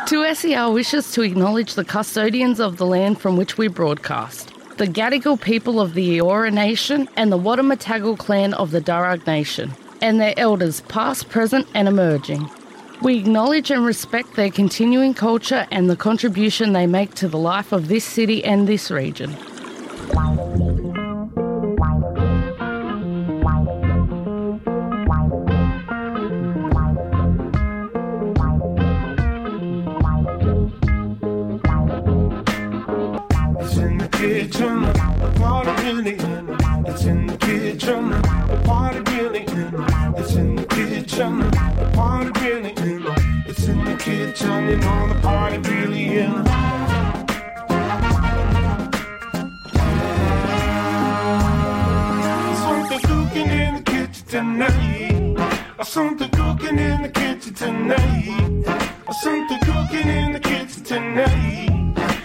2SER wishes to acknowledge the custodians of the land from which we broadcast, the Gadigal people of the Eora Nation and the Wadamatagal clan of the Darug Nation, and their elders past, present and emerging. We acknowledge and respect their continuing culture and the contribution they make to the life of this city and this region. Kitchen, the party really in. It's in the kitchen, the party really in. It's in the kitchen, the party really in. It's in the kitchen, you know the party really in. Something cooking in the kitchen tonight. Something cooking in the kitchen tonight. Something cooking in the kitchen tonight.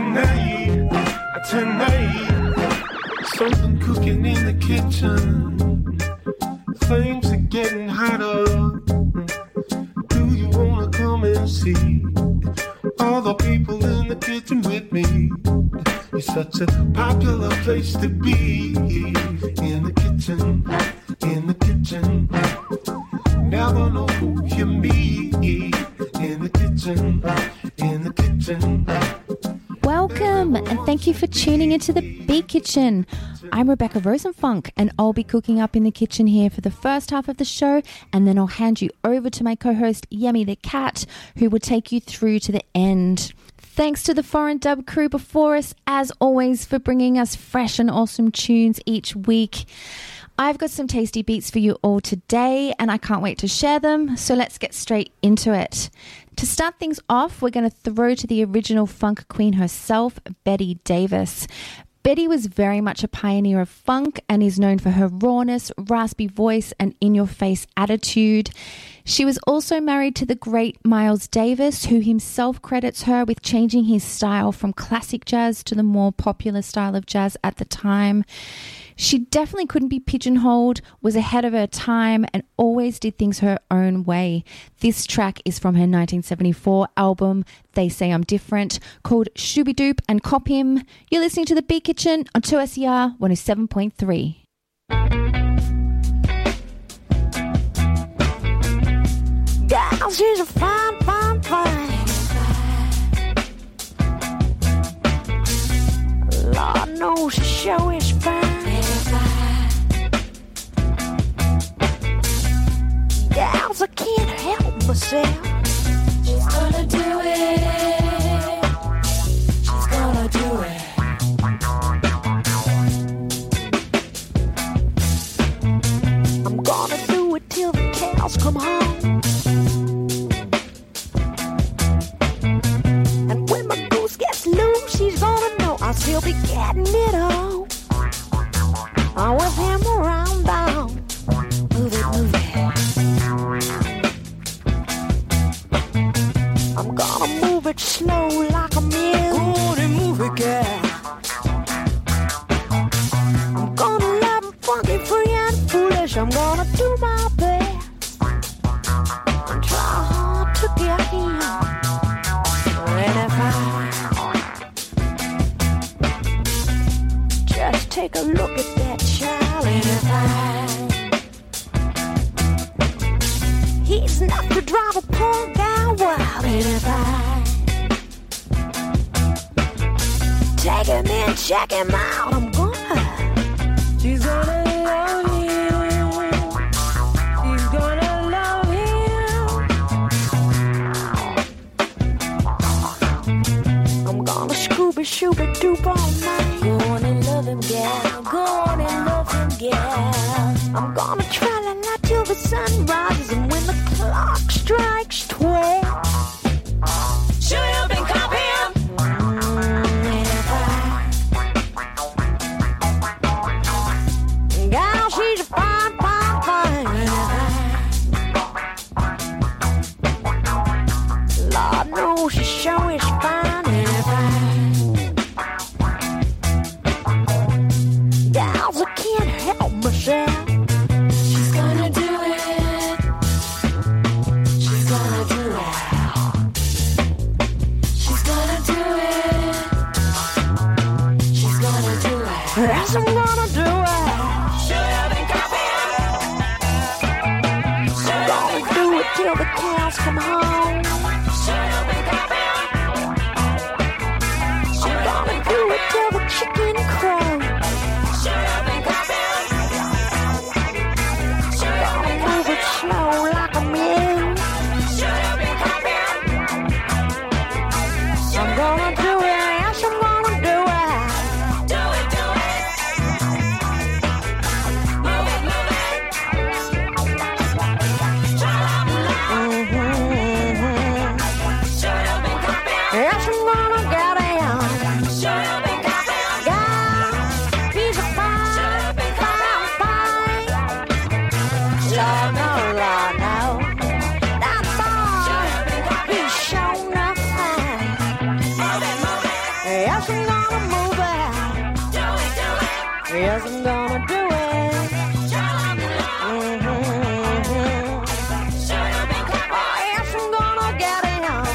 Tonight, something cooking in the kitchen. Flames are getting hotter. Do you wanna come and see all the people in the kitchen with me? It's such a popular place to be. In the kitchen, in the kitchen. Never know who you meet. In the kitchen, in the kitchen. Welcome and thank you for tuning into the Beat Kitchen. I'm Rebecca Rosenfunk and I'll be cooking up in the kitchen here for the first half of the show, and then I'll hand you over to my co-host Yemi the Cat, who will take you through to the end. Thanks to the Foreign Dub crew before us, as always, for bringing us fresh and awesome tunes each week. I've got some tasty beats for you all today and I can't wait to share them, so let's get straight into it. To start things off, we're going to throw to the original funk queen herself, Betty Davis. Betty was very much a pioneer of funk and is known for her rawness, raspy voice and in-your-face attitude. She was also married to the great Miles Davis, who himself credits her with changing his style from classic jazz to the more popular style of jazz at the time. She definitely couldn't be pigeonholed, was ahead of her time, and always did things her own way. This track is from her 1974 album, They Say I'm Different, called Shooby Doop and Cop Him. You're listening to The Beat Kitchen on 2SER 107.3. Girl, she's a fine, fine, fine. Lord knows she sure is fine. Gals, I can't help myself. She's gonna do it. She's gonna do it. I'm gonna do it till the cows come home. And when my goose gets loose, she's gonna know I'll still be getting it on. With him around down. Move it, move it. I'm gonna move it slow like a mule. Go on and move it, girl. I'm gonna love it funky, free and foolish. I'm gonna do my best and try hard to get him. And if I just take a look at that child, and if he's enough to drive a poor guy wild, and if take him in, check him out, I'm gonna. She's gonna love him. She's gonna love him. I'm gonna Scooby Doop all night. Go on and love him, gal. Go on and love him, gal. I'm gonna try la la till the sun rises, and when the clock strikes 12, shoot up and cop him. Gal, she's a fine, fine, fine. Lord knows she sure is fine. Gals, I can't help myself. She's gonna do it. She's gonna do it. till the cows come home. Shut up and come out. I'm gonna do it till the chicken crow. Shut up and come out. Gonna move it slow like a mule. Shut up and come out. I'm gonna do it, yes, I'm gonna do it. Do it, do it. Move it, move it. Shut up, shut up and come out. Yes, I'm gonna get it on. Shut up and come out. God, he's a fine, fine, fine. Lord, no, Lord, no. That boy, he's sure enough fine. Yes, I'm gonna move it. Yes, I'm gonna do it. Oh, yes, I'm gonna get it on.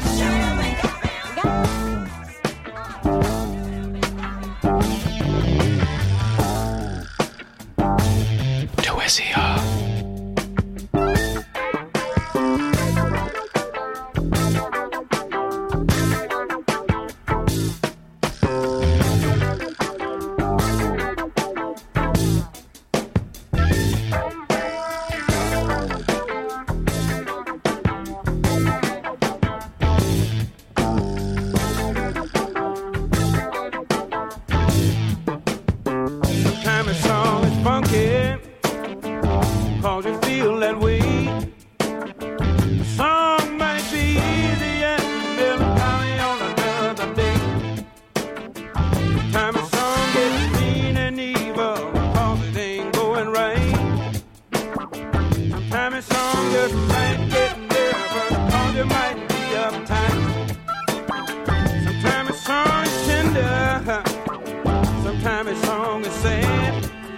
Sometimes a song is funky, cause you feel that way. The song might be easy and melancholy on another day. Sometimes a song gets mean and evil, cause it ain't going right. Sometimes a song just might get nervous, cause you might be uptight. Sometimes a song is tender, sometimes a song is sad.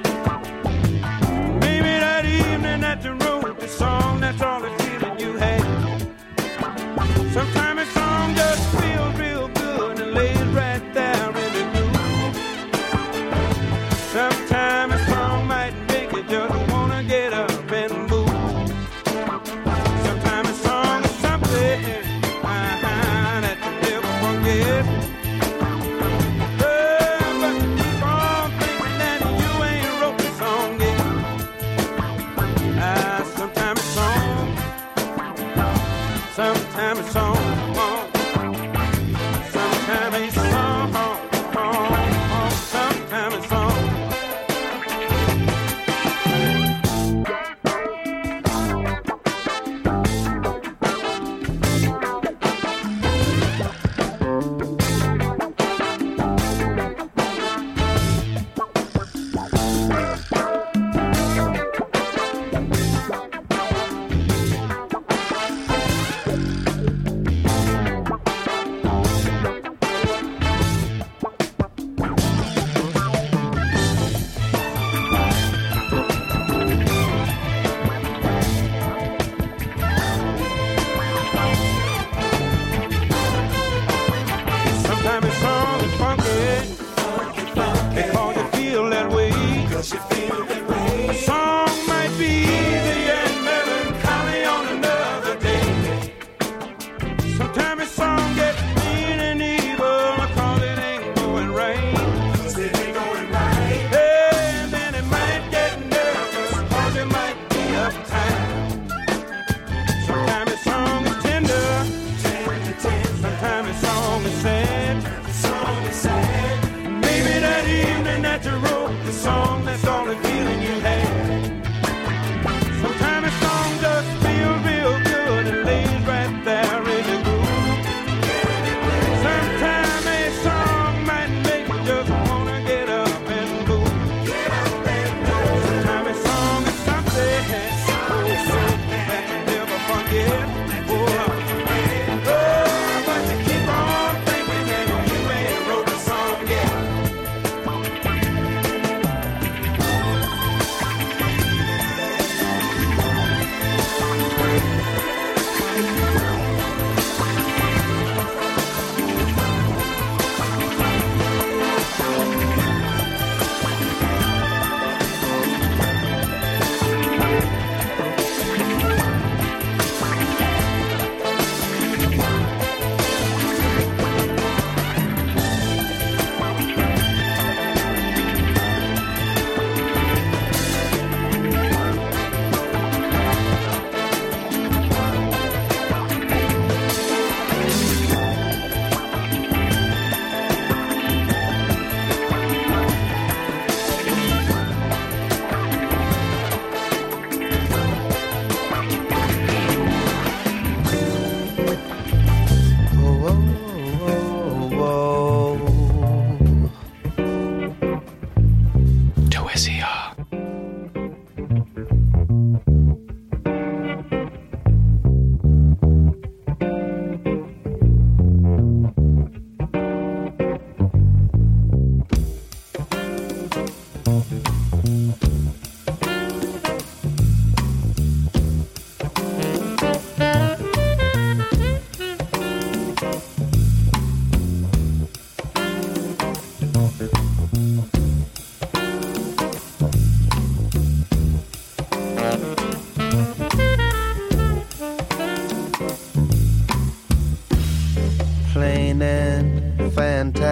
Maybe that evening that you wrote the song, that's all the feeling you had. Sometimes a song just feels real good and lays right there in the groove. Sometimes a song might make you just wanna get up and move. Sometimes a song is something that you never forget. Sometimes it's song, sometimes it's song, sometimes it's song.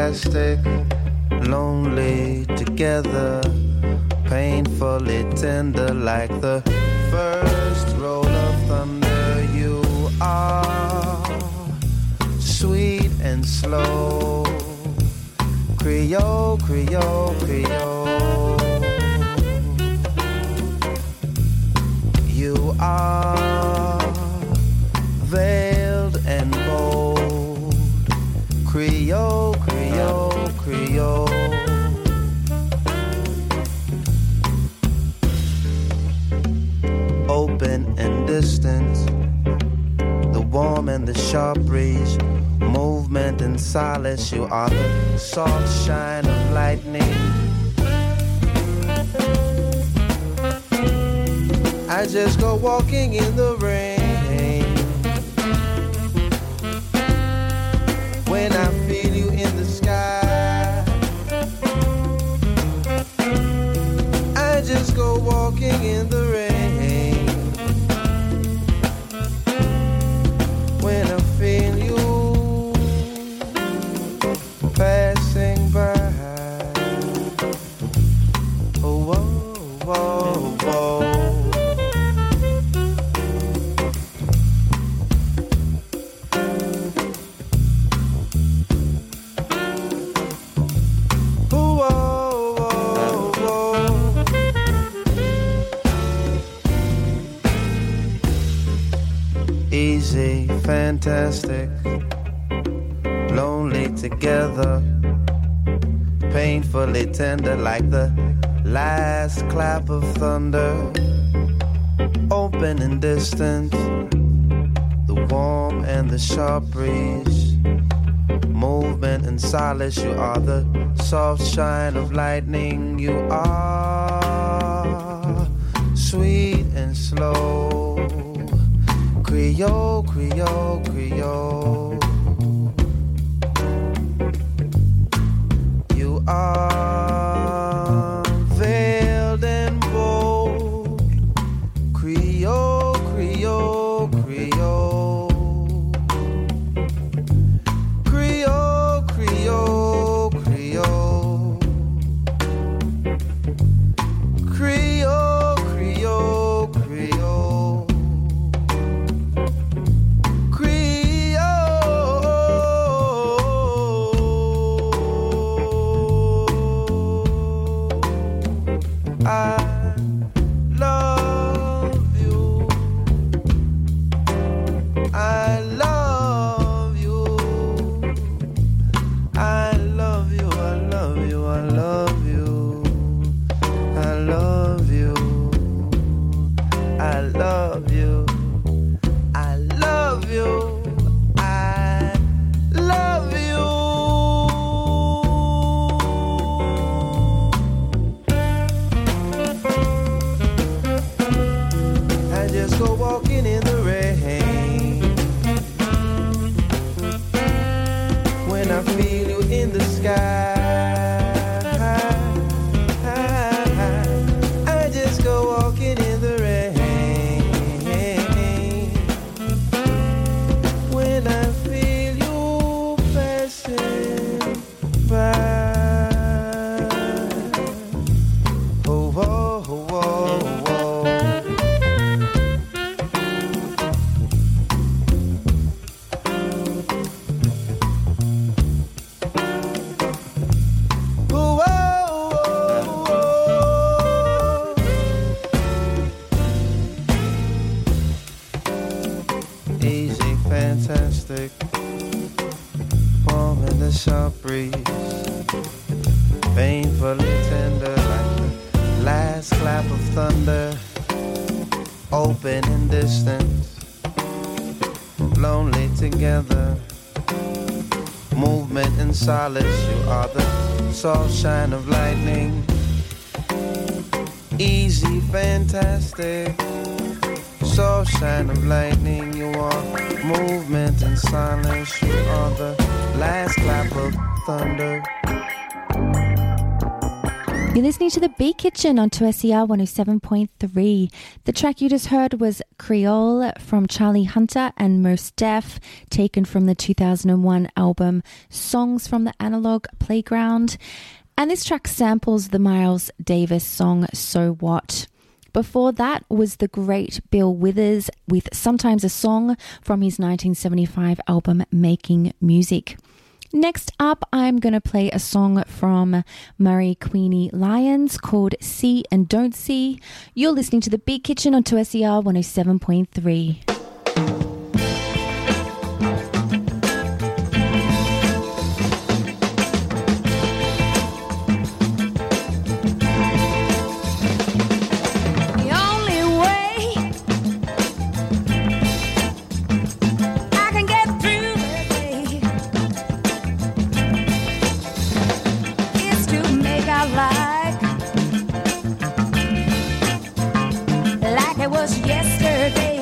fantastic, lonely together, painfully tender like the first roll of thunder. You are sweet and slow, Creole, Creole, Creole. You are veiled and bold, Creole, Creole, Creole. Open and distant, the warm and the sharp breeze, movement and solace. You are the soft shine of lightning. I just go walking in the rain when I feel you in the sky. I just go walking in the rain when I feel you passing by. Oh, whoa, whoa, whoa. Easy, fantastic, lonely together, painfully tender like the last clap of thunder. Open and distant, the warm and the sharp breeze, movement and solace. You are the soft shine of lightning. You are sweet and slow, Creole, Creole, Creole. You are veiled and bold, Creole, Creole, Creole. Creole, Creole, Creole. Creole, Creole, Creole. I love you. I love you. I love you. I love you. I love you. I love you. I love you. I love you. I love you. Just go walking in the rain when I feel you in the sky. I just go walking in the rain when I feel you passing by. Oh, whoa, whoa, whoa. Easy, fantastic, warm in the sharp breeze, painfully tender like the last clap of thunder. Open and distant, lonely together, movement and solace. You are the soft shine of lightning. Easy, fantastic, soft shine of lightning. You are movement and silence. You are the last clap of thunder. You're listening to the Beat Kitchen on 2SER 107.3. The track you just heard was Creole from Charlie Hunter and Mos Def, taken from the 2001 album Songs from the Analog Playground. And this track samples the Miles Davis song So What. Before that was the great Bill Withers with Sometimes a Song from his 1975 album Making Music. Next up, I'm going to play a song from Murray Queenie Lyons called See and Don't See. You're listening to The Beat Kitchen on 2SER 107.3. Yesterday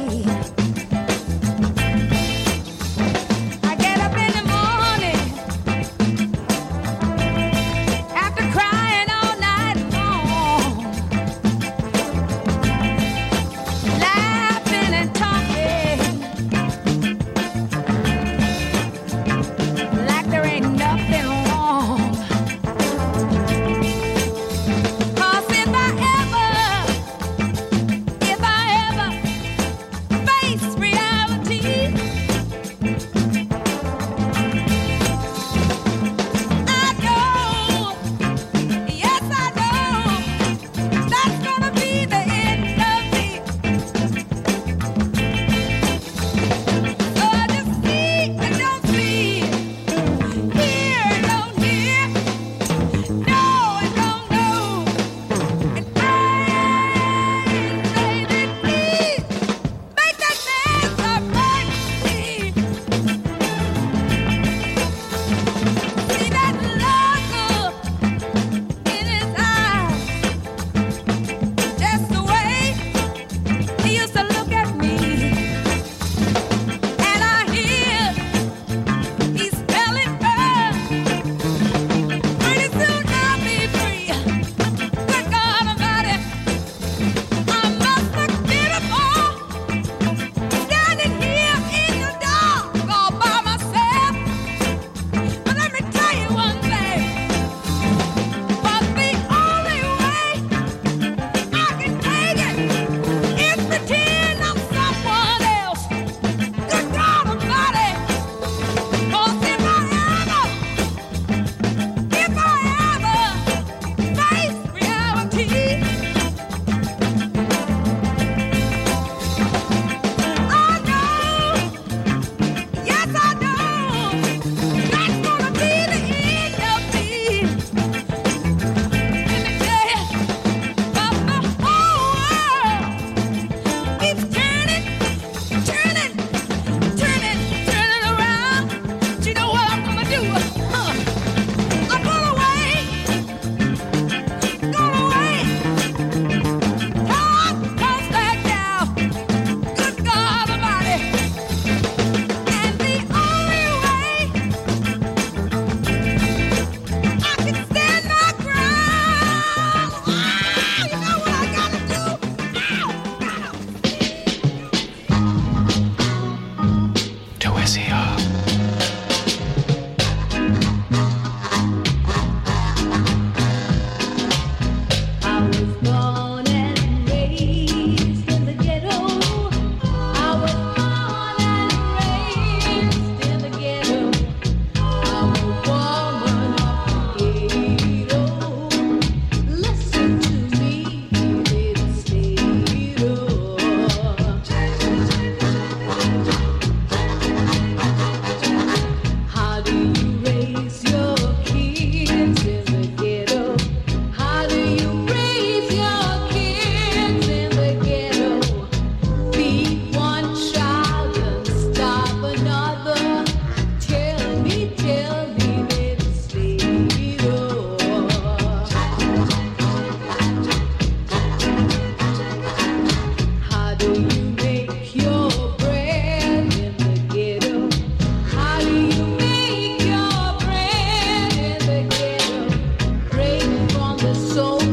soul.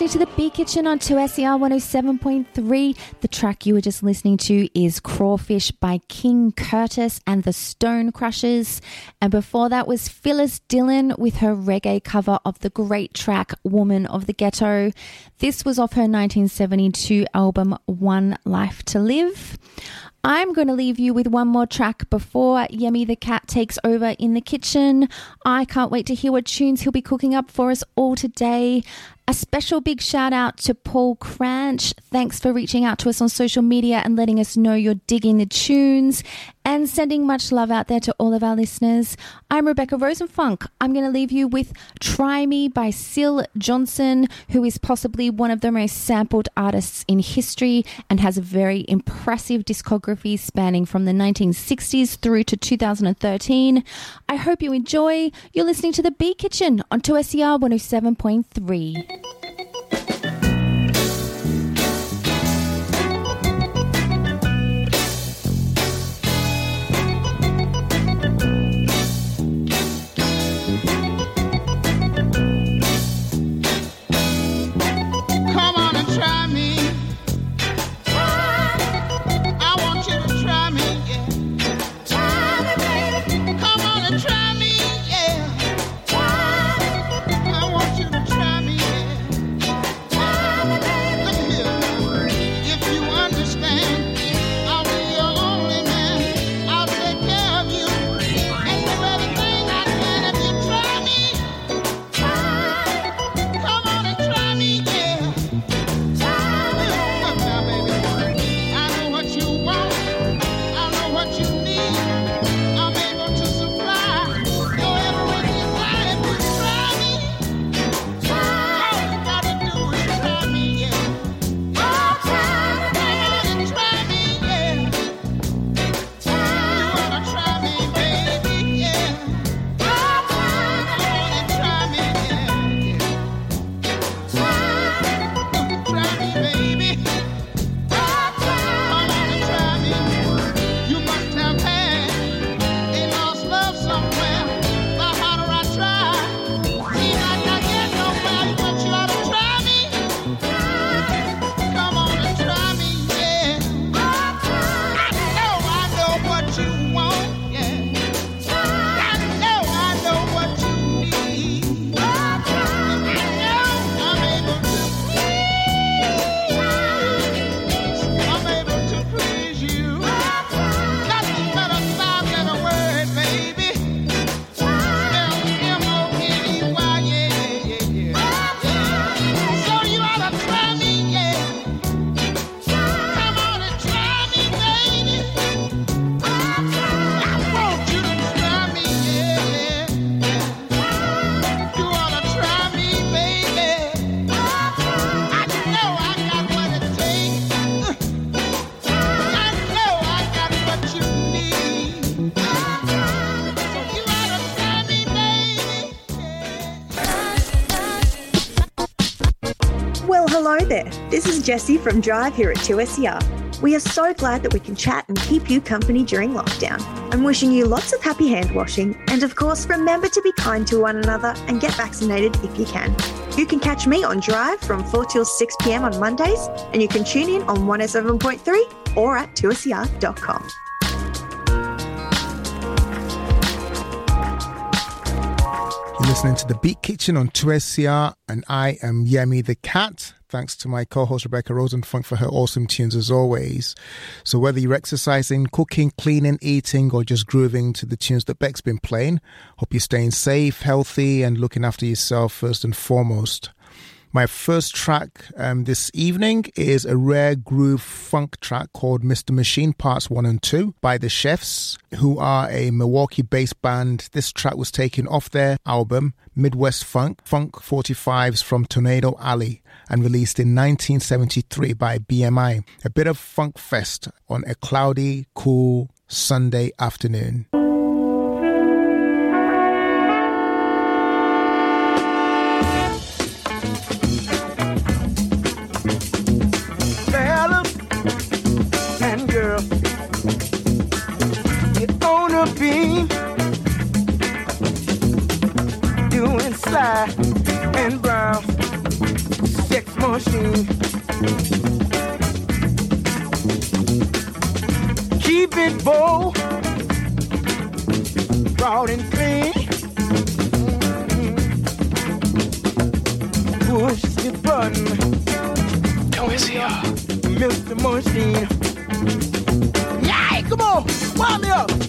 listening to the Bee Kitchen on 2SER 107.3. The track you were just listening to is Crawfish by King Curtis and the Stone Crushers. And before that was Phyllis Dillon with her reggae cover of the great track Woman of the Ghetto. This was off her 1972 album One Life to Live. I'm going to leave you with one more track before Yemi the Cat takes over in the kitchen. I can't wait to hear what tunes he'll be cooking up for us all today. A special big shout out to Paul Cranch. Thanks for reaching out to us on social media and letting us know you're digging the tunes and sending much love out there to all of our listeners. I'm Rebecca Rosenfunk. I'm going to leave you with Try Me by Syl Johnson, who is possibly one of the most sampled artists in history and has a very impressive discography spanning from the 1960s through to 2013. I hope you enjoy. You're listening to The Bee Kitchen on 2SER 107.3. Hello there, this is Jessie from Drive here at 2SER. We are so glad that we can chat and keep you company during lockdown. I'm wishing you lots of happy hand washing and of course remember to be kind to one another and get vaccinated if you can. You can catch me on Drive from 4 till 6 p.m. on Mondays and you can tune in on 107.3 or at 2ser.com. You're listening to The Beat Kitchen on 2SER and I am Yemi the Cat. Thanks to my co-host Rebecca Rosenfunk for her awesome tunes as always. So whether you're exercising, cooking, cleaning, eating or just grooving to the tunes that Beck's been playing, hope you're staying safe, healthy and looking after yourself first and foremost. My first track this evening is a rare groove funk track called Mr. Machine Parts 1 and 2 by The Chefs, who are a Milwaukee-based band. This track was taken off their album Midwest Funk 45s from Tornado Alley and released in 1973 by BMI. A bit of funk fest on a cloudy, cool Sunday afternoon. Doing sly and brown, 6 more machine. Keep it bold, broad and clean. Push the button. Mr. Machine. Yeah, come on, wind me up.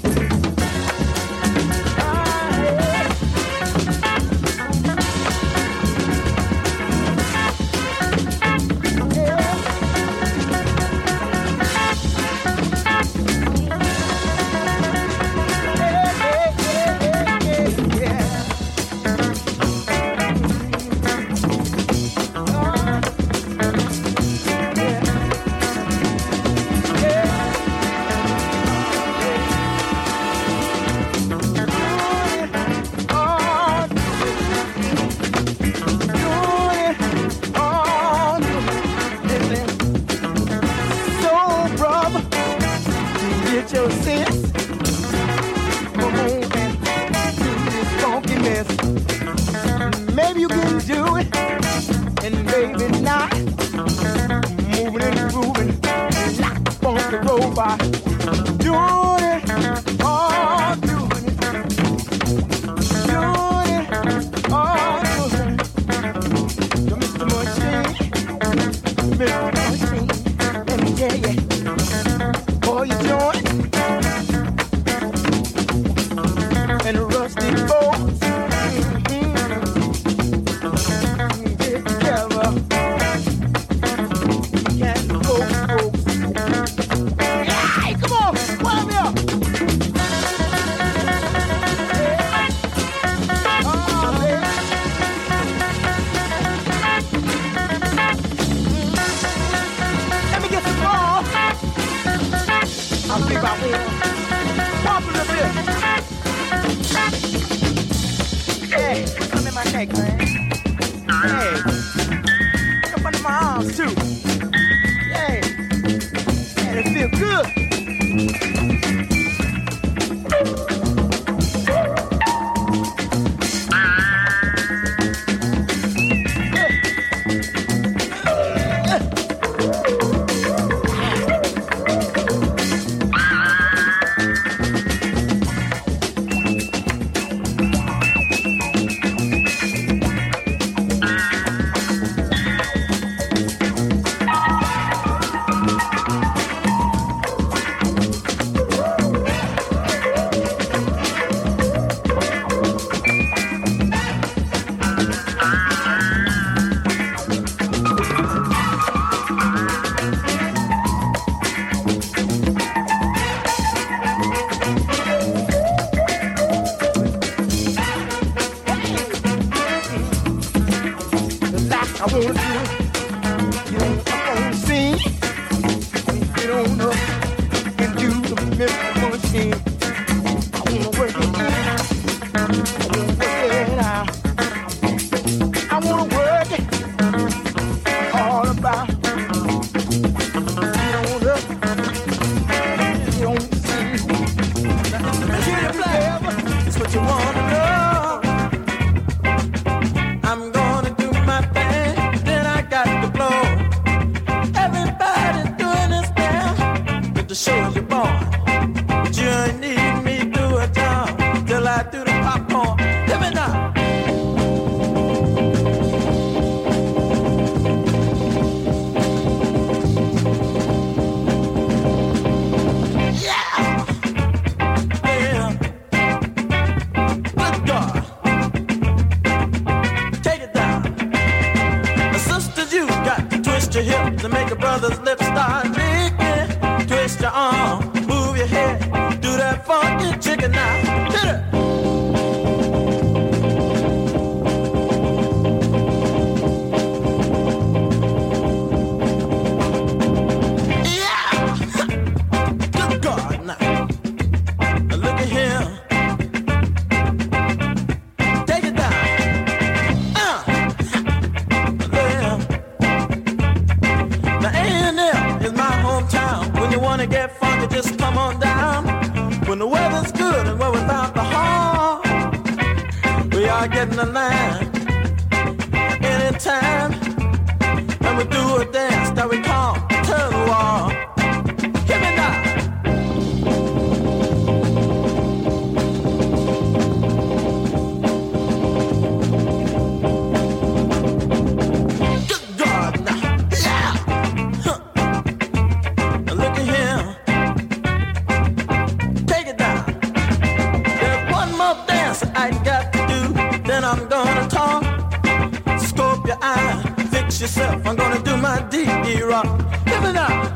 brace yourself. I'm gonna do my D-Rock. Give it up.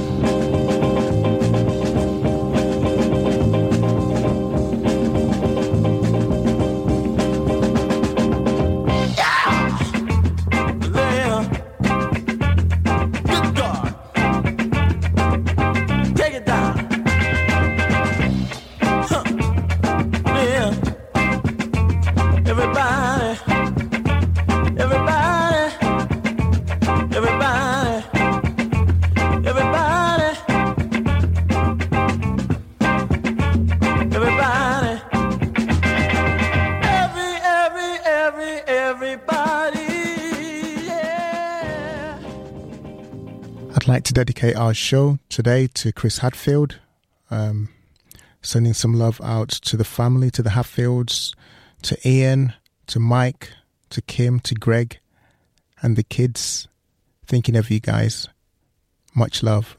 I'd like to dedicate our show today to Chris Hadfield, sending some love out to the family, to the Hatfields, to Ian, to Mike, to Kim, to Greg, and the kids. Thinking of you guys. Much love.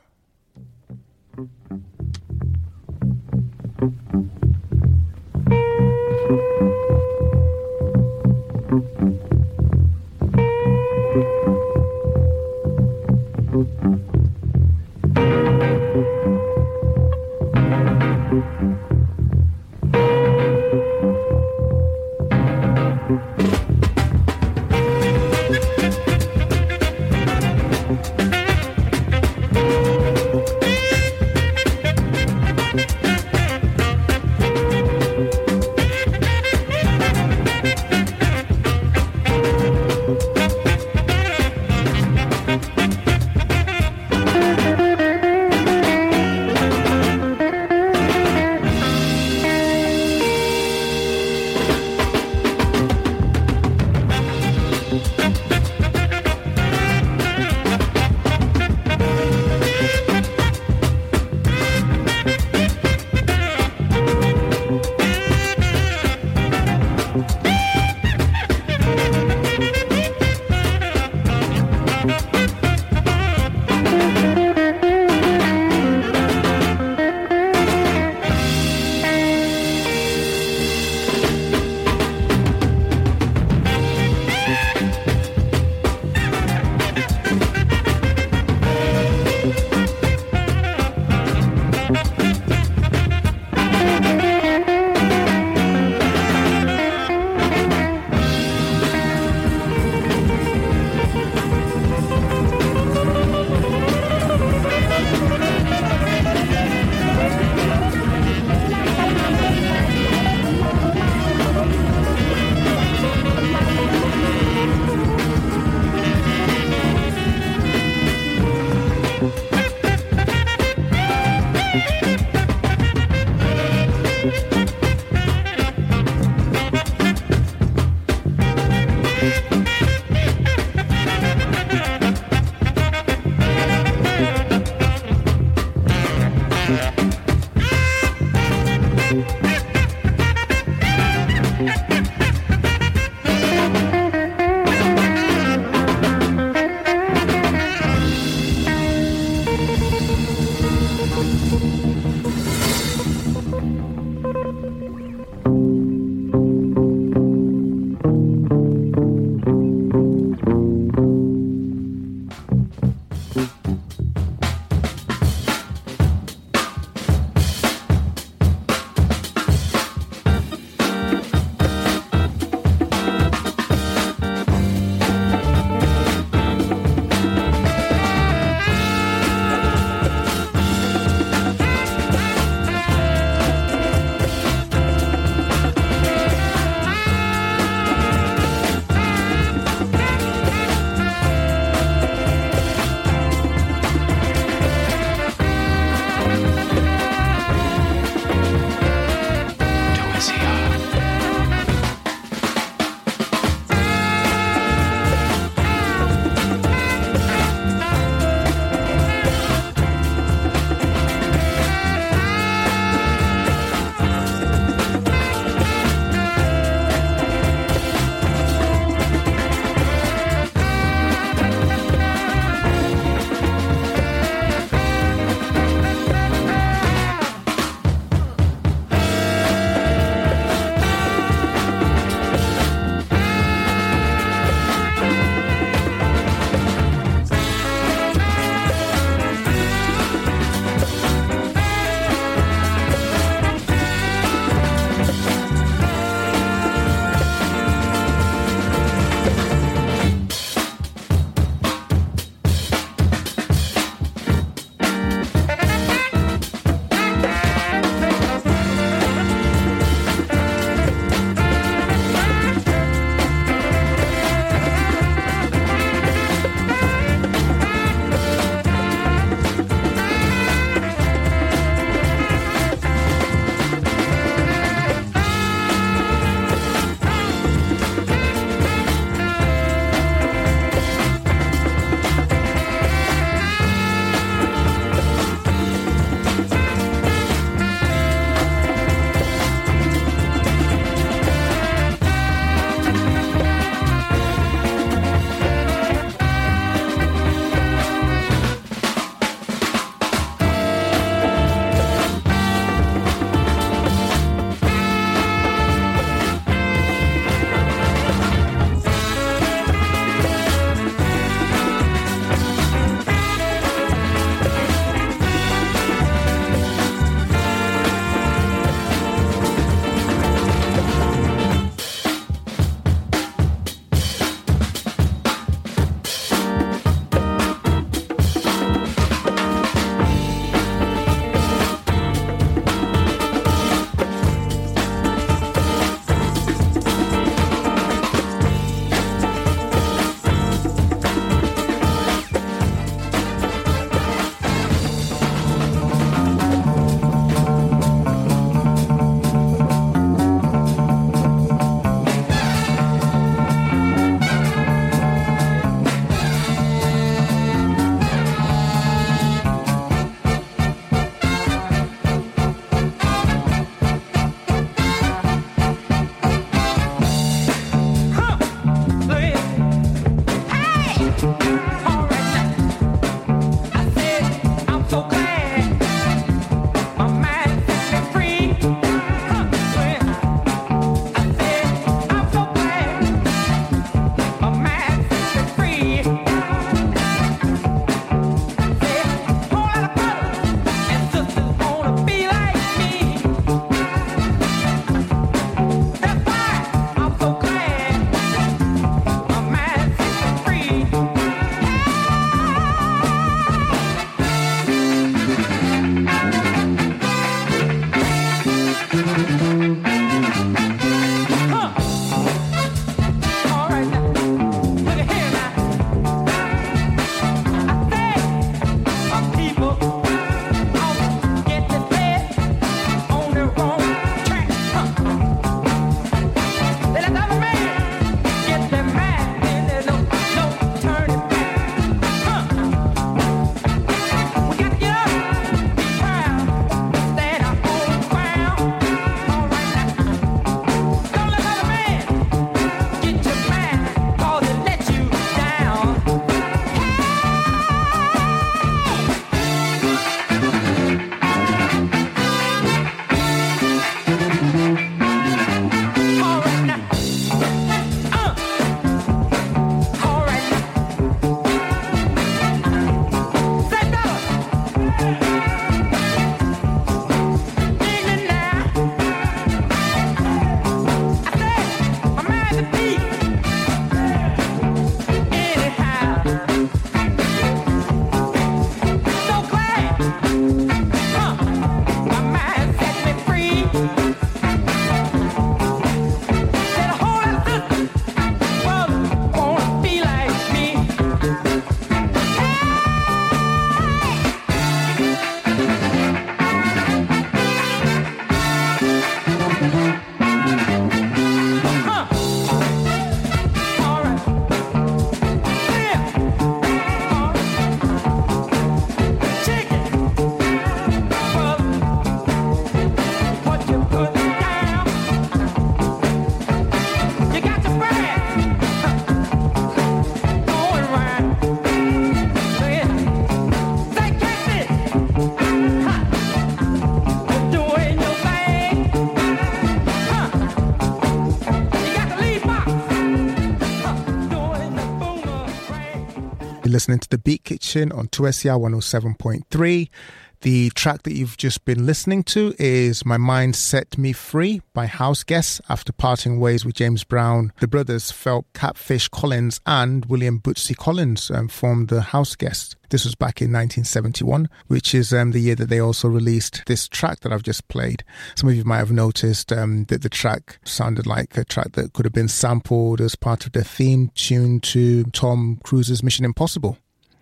You're listening to The Beat Kitchen on 2SER 107.3. The track that you've just been listening to is My Mind Set Me Free by House Guests after parting ways with James Brown. The brothers felt Catfish Collins and William Bootsy Collins formed the House Guests. This was back in 1971, which is the year that they also released this track that I've just played. Some of you might have noticed that the track sounded like a track that could have been sampled as part of the theme tune to Tom Cruise's Mission Impossible.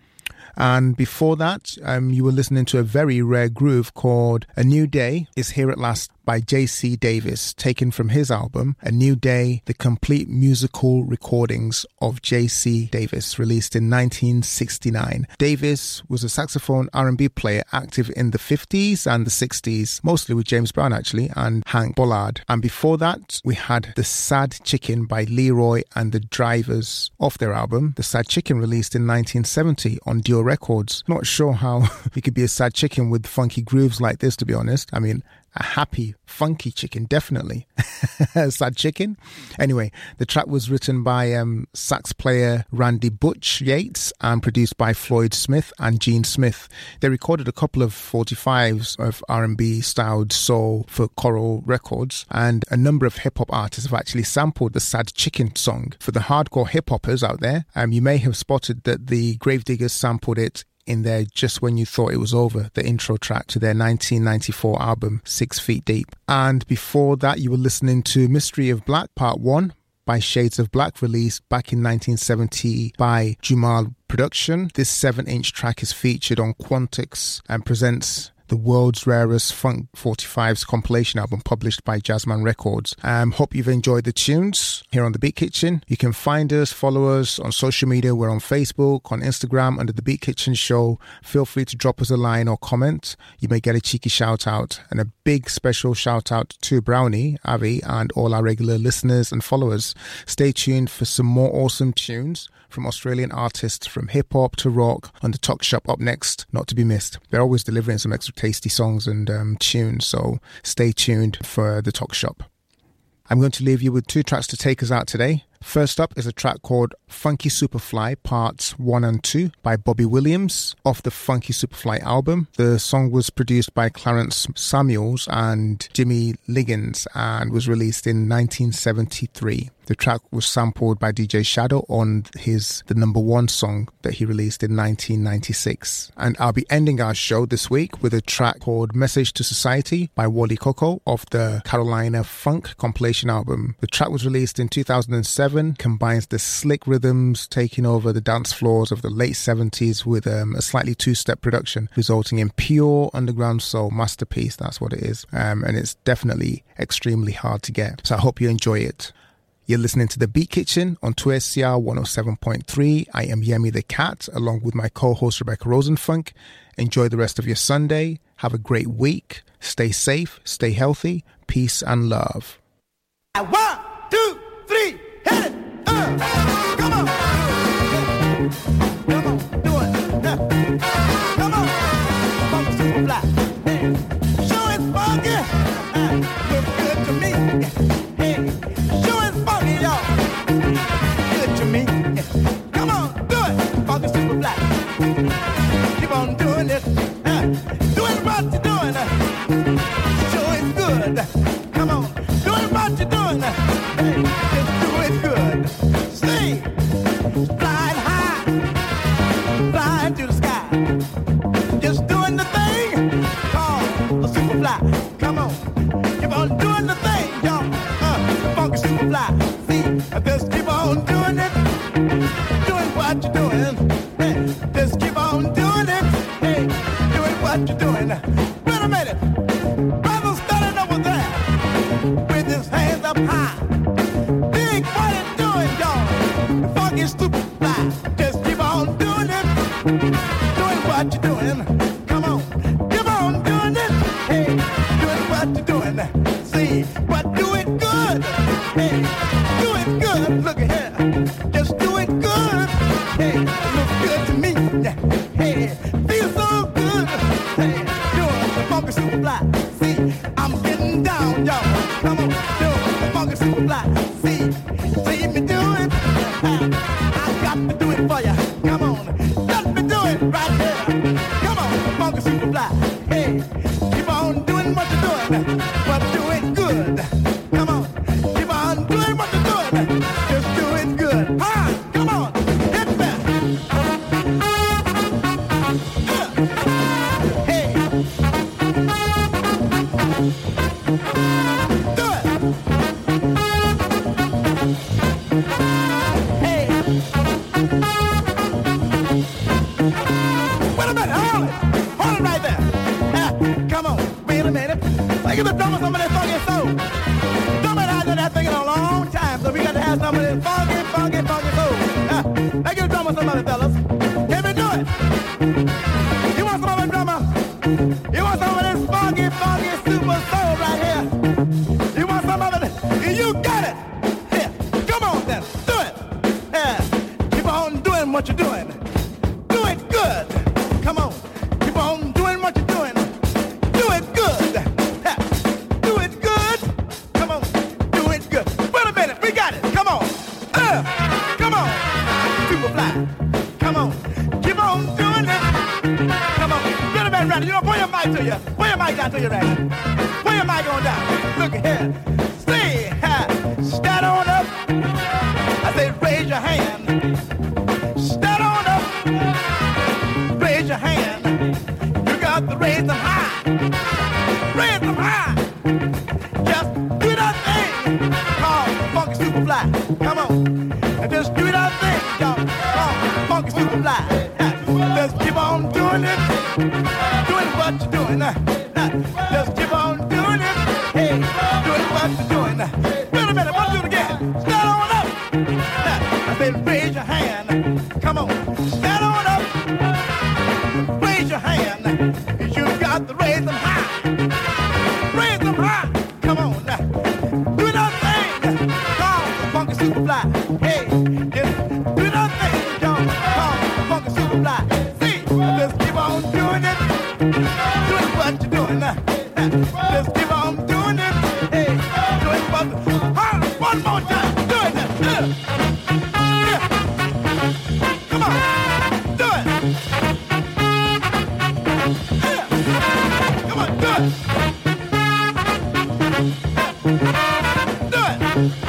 And before that, you were listening to a very rare groove called A New Day Is Here at Last by J.C. Davis, taken from his album A New Day, The Complete Musical Recordings of J.C. Davis, released in 1969. Davis was a saxophone R&B player active in the 50s and the 60s, mostly with James Brown actually, and Hank Bullard. And before that, we had The Sad Chicken by Leroy and the Drivers off their album, The Sad Chicken, released in 1970 on Dio Records. Not sure how you could be a sad chicken with funky grooves like this, to be honest. I mean, a happy, funky chicken, definitely. Sad chicken. Anyway, the track was written by sax player Randy Butch Yates and produced by Floyd Smith and Gene Smith. They recorded a couple of 45s of R&B styled soul for Coral Records, and a number of hip-hop artists have actually sampled the Sad Chicken song. For the hardcore hip-hoppers out there, you may have spotted that the Gravediggers sampled it in there Just When You Thought It Was Over, the intro track to their 1994 album 6 Feet Deep. And before that, you were listening to Mystery of Black Part 1 by Shades of Black, released back in 1970 by Jumal Production. This 7-inch track is featured on Quantix and presents the world's rarest Funk 45s compilation album published by Jazzman Records. Hope you've enjoyed the tunes here on The Beat Kitchen. You can find us, follow us on social media. We're on Facebook, on Instagram under The Beat Kitchen Show. Feel free to drop us a line or comment. You may get a cheeky shout out, and a big special shout out to Brownie, Avi, and all our regular listeners and followers. Stay tuned for some more awesome tunes from Australian artists, from hip-hop to rock, on the Talk Shop up next, not to be missed. They're always delivering some extra tasty songs and tunes, so stay tuned for the Talk Shop. I'm going to leave you with 2 tracks to take us out today. First up is a track called Funky Superfly Parts 1 and 2 by Bobby Williams off the Funky Superfly album. The song was produced by Clarence Samuels and Jimmy Liggins and was released in 1973. The track was sampled by DJ Shadow on the number 1 song that he released in 1996. And I'll be ending our show this week with a track called Message to Society by Wally Coco off the Carolina Funk compilation album. The track was released in 2007, combines the slick rhythms taking over the dance floors of the late 70s with a slightly 2-step production, resulting in pure underground soul masterpiece. That's what it is. And it's definitely extremely hard to get. So I hope you enjoy it. You're listening to The Beat Kitchen on 2SCR 107.3. I am Yemi the Cat, along with my co-host Rebecca Rosenfunk. Enjoy the rest of your Sunday. Have a great week. Stay safe, stay healthy. Peace and love. 1, 2, 3, hit it! Come on! Come on, do it! Come on! Funky Superfly. Sure it's funky! Look good to me. Good to me. Come on, do it. Funky Superfly. Keep on doing it. Doing what you're doing. Sure it's good. Come on, doing what you're doing. Hey, just do it good. Sing. Flying high. Flying to the sky. Just doing the thing called a Superfly. Come on. Keep on doing the thing, y'all. Funky Superfly. Just keep on doing it, doing what you're doing. Hey, just keep on doing it, hey, doing what you're doing. Wait a minute, brother standing over there with his hands up high. Big, what you doing, y'all? Funky Superfly. Just keep on doing it, doing what you're doing. Come on, keep on doing it, hey, doing what you're doing. See, but do it good, hey. Good, look at here. Just do it good. Hey, look good to me. Hey, feel so good. Hey, doing the Funky Superfly. See, I'm getting down, y'all. Come on, doing the Funky Superfly. See me do it. I got to do it for you. Come on. So we got to have some of this funky soul. Let's get a drummer some of it, fellas. Can we do it? You want some of it, drummer? You want some of this funky super soul right here? You want some of it? You got it. Here, come on then, do it. Yeah, keep on doing what you're doing. Do it good. Come on, keep on doing what you're doing. Do it good. Yeah. Do it good. Come on, do it good. Wait a minute, we got it. Come on. Come on. Superfly. Come on. Keep on doing it. Come on. Get a man ready. You know, pull your mic to you. Pull your mic down to you right. Pull your mic on down. Look at here. Say, stand on up. I say, raise your hand. Stand on up. Raise your hand. You got to raise them high. Raise them high. Just do that thing called Funky Superfly. Come on. And just do that thing called Funky Superfly. Just keep on doing it. Doing what you're doing. Just keep on doing it. Hey, doing what you're doing. Wait a minute, let's do it again. Stand on up. I said raise your hand. Come on. Stand on up. Raise your hand. You got to raise them high. Raise them high. Come on. Do that thing called Funky Superfly. Hey, just do that thing called Funky Superfly. See, just keep on doing it. Doing what you're doing. Just keep on doing it. Hey, doing what one more time. Doing it. Yeah. Come on. Do it. Yeah. Come on, do it. Do it.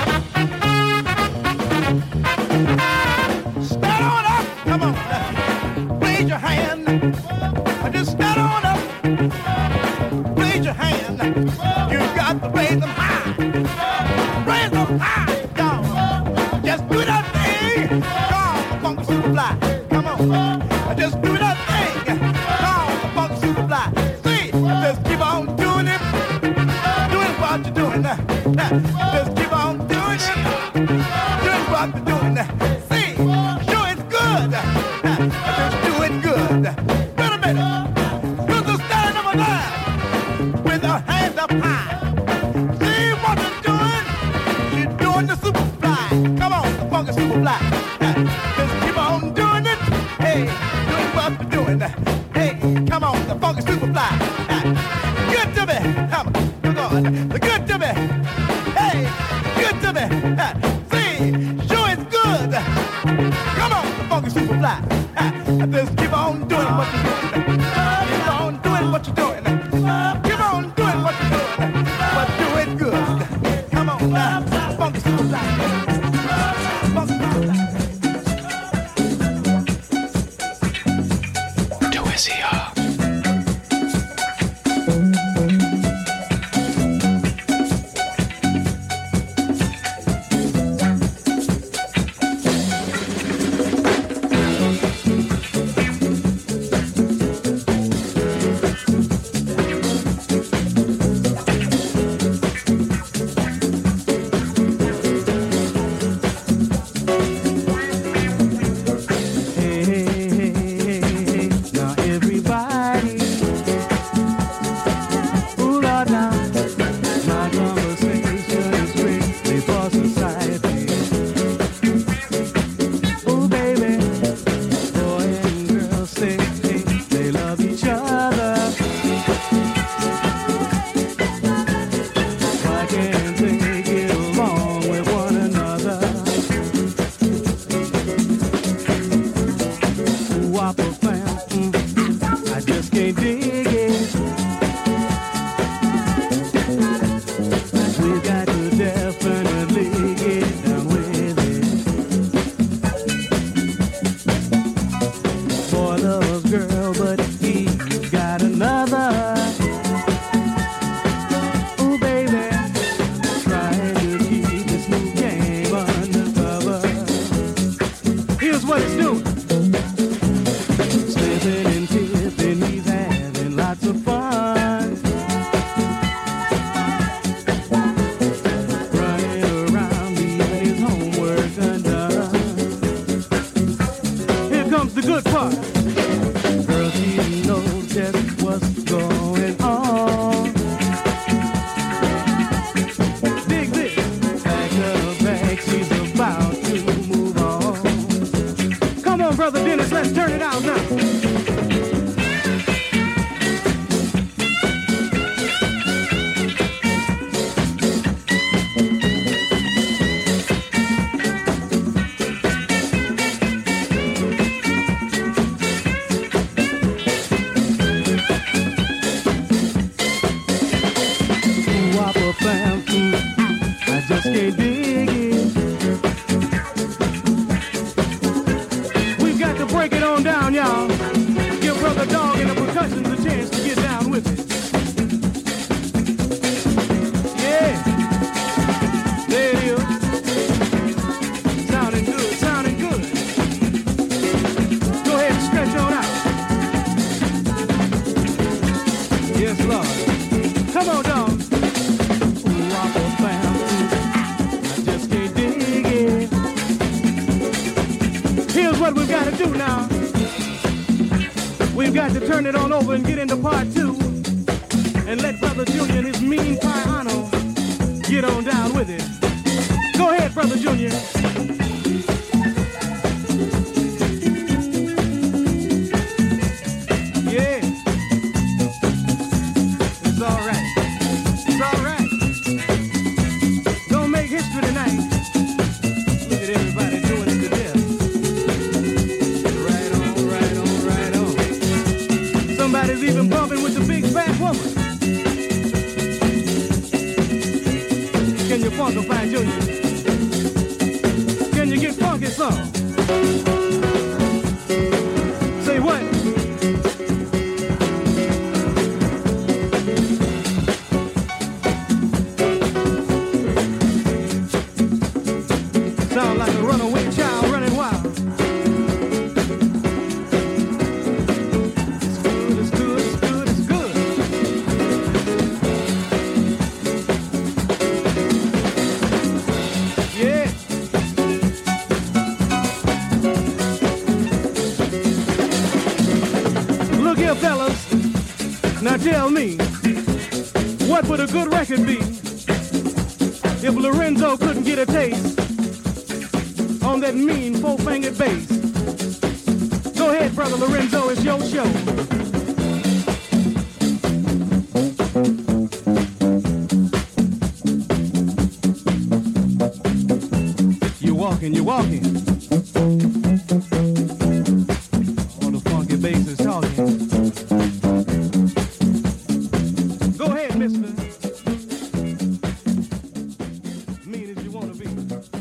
Stand on up. Come on. Raise your hand. Just stand on up. Raise your hand. You got to raise them high. Raise them high. Down. Just do that thing called Funky Superfly. Come on. Just do that thing called Funky Superfly. See, just keep on doing it. Doing what you're doing. Just keep on doing it. Doing what you're doing. See, sure it's good. Just do it good. Wait a minute. You're just standing over there with your hands up high. See what you're doing? You're doing the Superfly. Come on, the Funky Superfly. Just keep on doing it. Hey, doing what you're doing. Hey, come on, the Funky Superfly. Good to me. Come on, good to me. Hey, good to me. See, sure it's good. Come on, the Funky Superfly. Just keep on doing what you're doing. Keep on doing what you're doing. Keep on doing what you're doing. But do it good. Come on, Funky Superfly. Funky Superfly. now, we've got to turn it on over and get into part 2 and let Brother Junior and his mean piano get on down with it. Go ahead, Brother Junior. Yeah. It's all right. It's all right. Don't make history tonight. Look at everybody doing it to death. Right on, right on, right on. Somebody's even bumping with the big fat woman. Can you funkify, Junior? Can you get funky some? Say what? Sound like a runaway child running wild. It's good, it's good, it's good, it's good. Yeah. Look here, fellas. Now tell me, what would a good record be if Lorenzo couldn't get a taste on that mean four-fingered bass? Go ahead, Brother Lorenzo, it's your show. You're walking, you're walking. All the funky bass is talking. Go ahead, mister. Mean as you want to be.